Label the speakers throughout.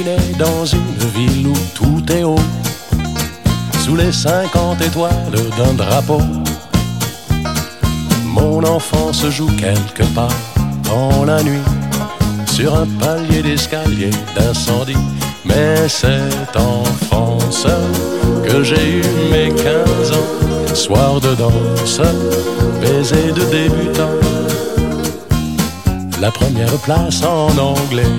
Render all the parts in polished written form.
Speaker 1: né dans une ville où tout est haut, sous les 50 étoiles d'un drapeau. Mon enfance joue quelque part dans la nuit, sur un palier d'escalier d'incendie. Mais c'est en France que j'ai eu mes 15 ans, soir de danse, baiser de débutant, la première place en anglais,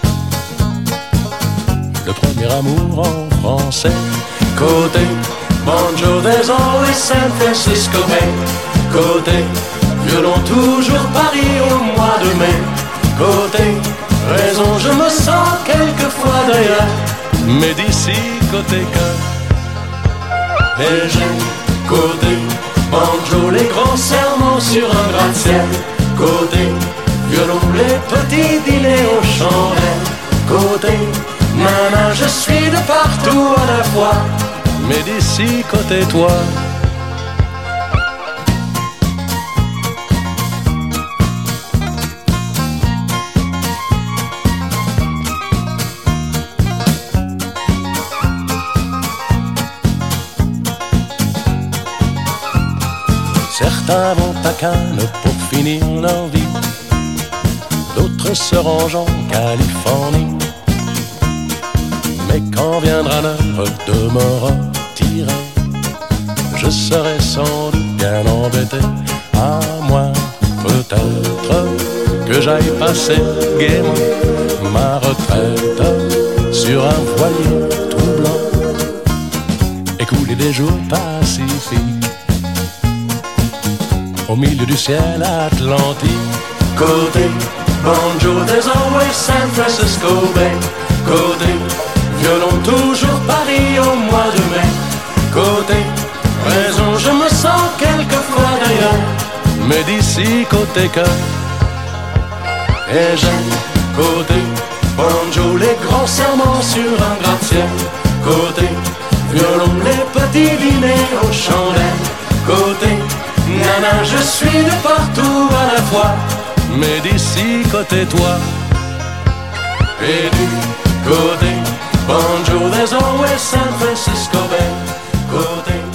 Speaker 1: le premier amour en français. Côté banjo, there's always San Francisco Bay. Côté violon, toujours Paris au mois de mai. Côté raison, je me sens quelquefois d'ailleurs, mais d'ici côté cœur. Et j'ai côté banjo, les grands serments sur un gratte-ciel. Côté violon, les petits dîners aux chandelles. Côté nana, je suis de partout à la fois, mais d'ici côté toi. Certains vont à Cannes pour finir leur vie, d'autres se rangent en Californie. Mais quand viendra l'heure de me retirer, je serai sans doute bien embêté. À moins peut-être que j'aille passer gaiement ma retraite sur un voilier tout blanc, écouler des jours pacifiques au milieu du ciel atlantique. Côté banjo, there's always San Francisco Bay. Côté violon, toujours Paris au mois de mai. Côté raison, je me sens quelquefois d'ailleurs, mais d'ici côté cœur. Et j'aime côté banjo, les grands serments sur un gratte-ciel. Côté violon, les petits dîners aux chandelles. Côté nana, je suis de partout à la fois, mais d'ici côté toi. Et du côté banjo, there's always San Francisco Bay. Côté